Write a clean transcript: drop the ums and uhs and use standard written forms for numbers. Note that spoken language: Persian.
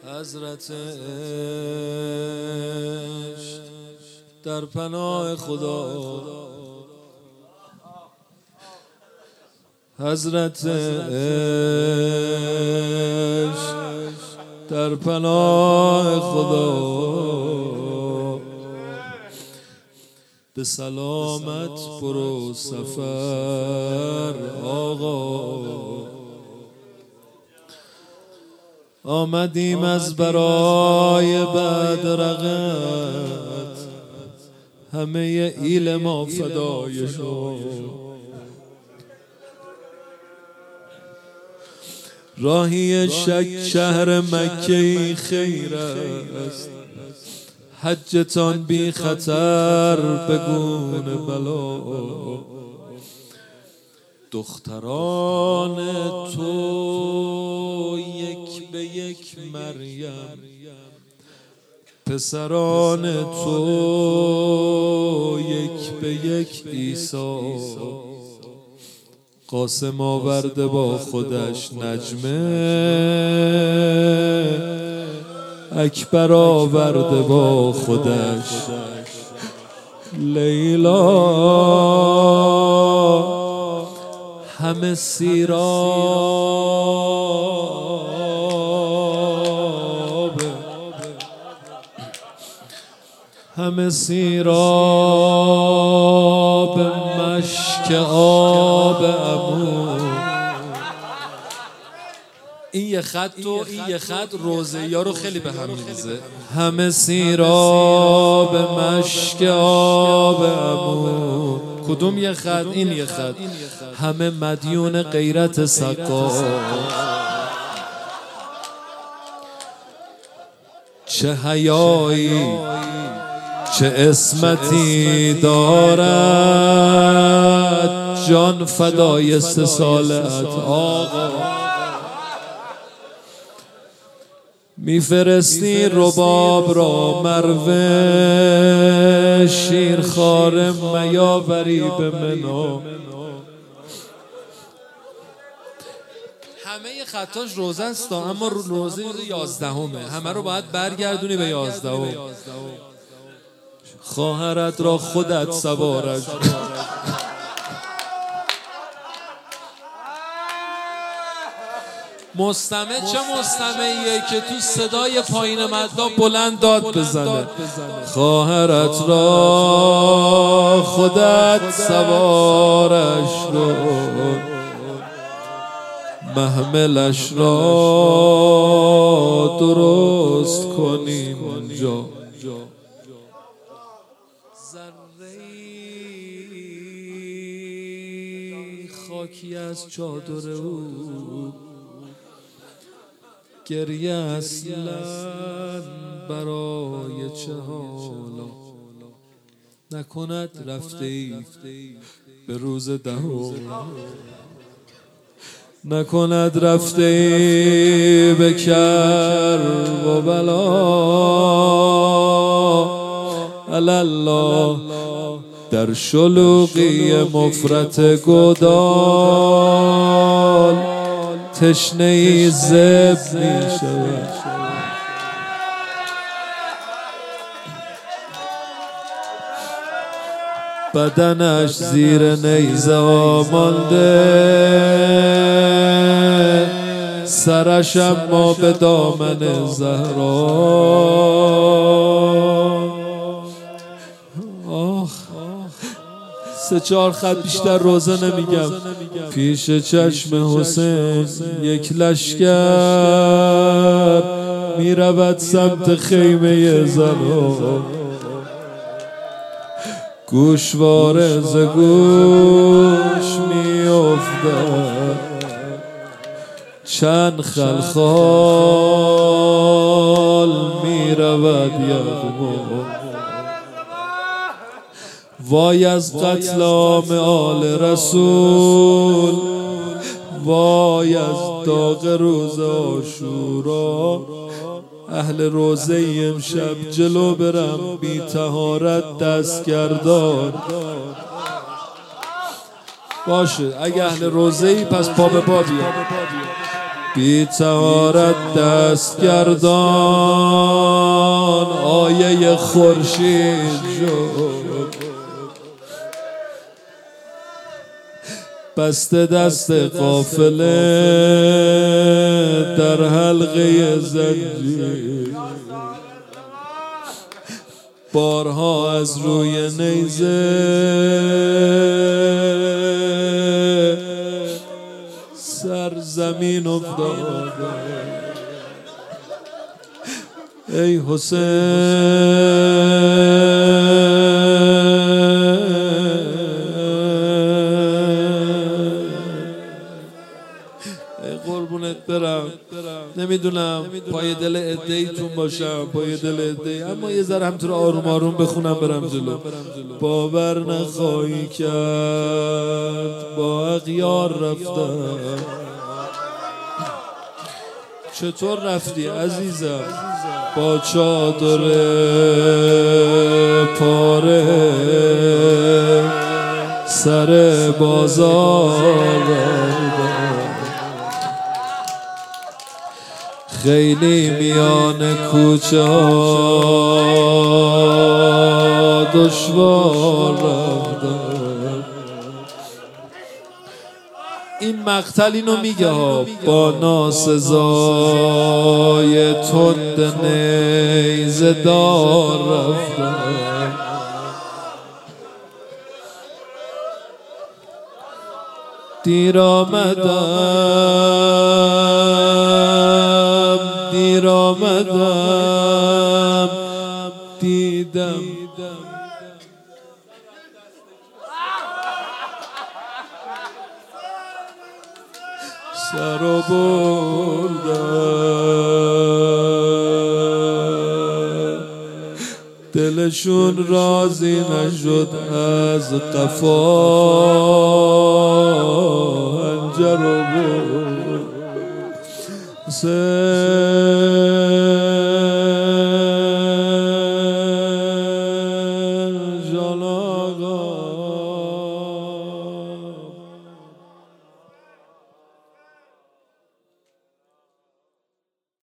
حضرت عشق در پناه خدا، حضرت عشق در پناه خدا. به سلامت برو سفر آقا، آمدیم از برای بدرقت، همه ایل ما فدای شو. راهی شهر مکه خیر است، حجتان بی خطر بگون بلا. دختران تو یک به یک مریم، پسران تو یک به یک عیسی. قاسم آورده با خودش نجمه، اکبر آورده با خودش لیلا. همه سیراب، همه سیراب مشک آب عمو. این یه خط و این یه خط روزه ها رو خیلی به هم می‌ریزه. همه سیراب مشک آب عمو. کدوم یه خط؟ این یه خط. همه مدیون غیرت سقا. چه حیایی چه اسمتی دارد، جان فدای 3 سالت آقا. میفرستی رباب را مروه، شیرخواره میاوری به منو. همه خطاش روزه است اما روزه 11مه، همه رو باید برگردونی به 11. خواهرت را خودت سوارش. مستمع چه مستمعیه که تو صدای پایین مددا بلند داد بزنه. خواهرت را خودت سوارش رو، محملش را درست کنیم اونجا. ذره‌ای خاکی از چادر او، گریه اصلا برای چه حالا. نکند رفته ای به روز 10، نکند رفته ای به کرب و بلا. الله در شلوغی مفرط گدال، تشنه ای زب می شود. بدنش زیر نیزه ها مانده، سرش اما به دامن زهرا. 3-4 خط بیشتر روزه نمیگم. پیش چشم حسین یک لشکر میرود سمت خیمه زنا. گوشواره ز گوش میافتد، چند خلخال میرود یغما. وای از قتل عام آل رسول، وای از داغ روز عاشورا. اهل روزه امشب جلو برم بی طهارت دستگردان. باشه اگه اهل روزه ای پس پا به پا بیا. بی طهارت دست گردان آیه خورشید شد، بسته دست قافله در حلقه زنجیر، بارها از روی نیزه سر زمین افتاد. ای حسین قربونت برم، نمیدونم پای دل عده‌ایتون باشم، پای دل عده‌ای، اما یه ذره همینطور آروم آروم بخونم برم جلو. باور نخواهی کرد با اغیار رفتم. چطور رفتی عزیزم؟ با چادر پاره سر بازار رفتم، خیلی میان کوچه ها دشوار رفتم. این مقتل اینو میگه ها، با ناسزای تند نیزه دار رفتم. دیر آمدم، دیر آمدم، دیدم سر و بردم، دلشون راضی نشد از قفا هنجر و برد.